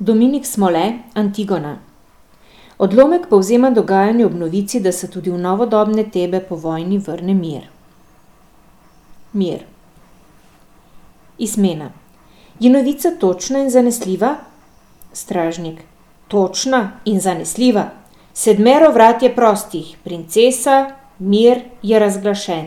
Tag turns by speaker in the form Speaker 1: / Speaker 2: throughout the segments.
Speaker 1: Dominik Smole, Antigona. Odlomek povzema dogajanje ob novici, da se tudi v novodobne Tebe po vojni vrne mir. Mir. Ismena. Je novica točna in zanesljiva? Stražnik. Točna in zanesljiva. 7 vrat je prostih, princesa, mir je razglašen.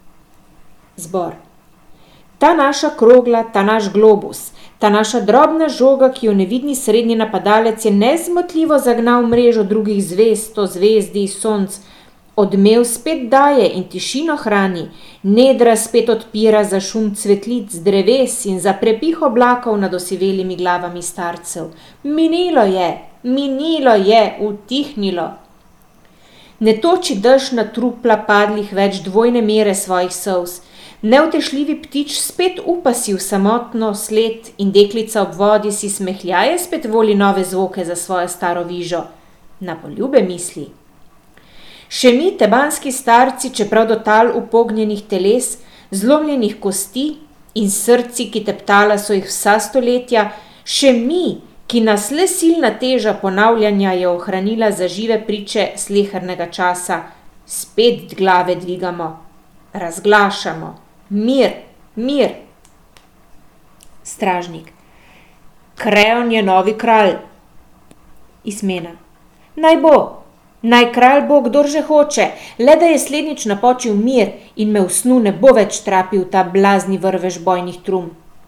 Speaker 1: Zbor. Ta naša krogla, ta naš globus, ta naša drobna žoga, ki jo nevidni srednji napadalec je nezmotljivo zagnal v mrežo drugih zvezd, ozvezdij, sonc, odmev spet daje in tišino hrani, nedra spet odpira za šum cvetlic, dreves in za prepih oblakov nad osivelimi glavami starcev. Minilo je, utihnilo. Ne toči dež na trupla padlih več dvojne mere svojih solz. Neutešljivi ptič spet upasi v samotno sled in deklica ob vodi si smehljaje spet voli nove zvoke za svojo staro vižo. Na poljube misli. Še mi, tebanski starci, čeprav do tal upognjenih teles, zlomljenih kosti in srci, ki teptala so jih vsa stoletja, še mi, ki nas le silna teža ponavljanja je ohranila za žive priče slehernega časa, spet glave dvigamo, razglašamo. Mir. Stražnik. Kreon je novi kralj. Ismena. Naj kralj bo, kdor že hoče, le da je slednjič napočil mir in me v snu ne bo več trapil ta blazni vrvež bojnih trum.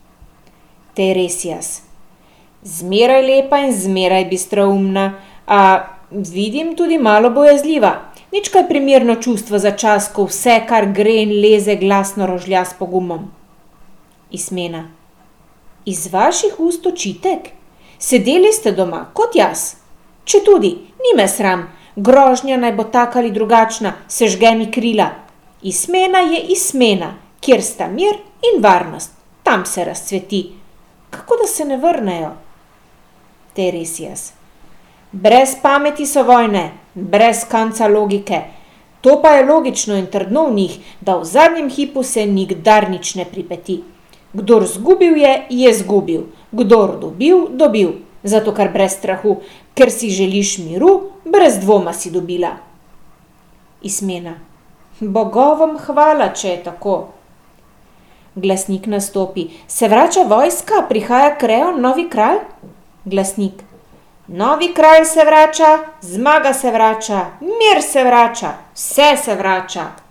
Speaker 1: Teiresias. Zmeraj lepa in zmeraj bistroumna, a vidim tudi malo bojazljiva. Nič kaj primerno čustvo za čas, ko vse, kar gre in leze, glasno rožlja s pogumom. Ismena. Iz vaših ust očitek? Sedeli ste doma, kot jaz. Četudi, ni me sram, grožnja naj bo taka ali drugačna, sežge mi krila. Ismena je ismena, kjer sta mir in varnost, tam se razcveti. Kako da se ne vrnejo? Teiresias. Brez pameti so vojne, brez konca logike. To pa je logično in trdno v njih, da v zadnjem hipu se nikdar nič ne pripeti. Kdor zgubil je zgubil, kdor dobil, zato kar brez strahu, ker si želiš miru, brez dvoma si dobila. Ismena. Bogovom hvala, če je tako. Glasnik nastopi. Se vrača vojska, prihaja Kreon, novi kralj? Glasnik. Novi kralj se vrača, zmaga se vrača, mir se vrača, vse se vrača.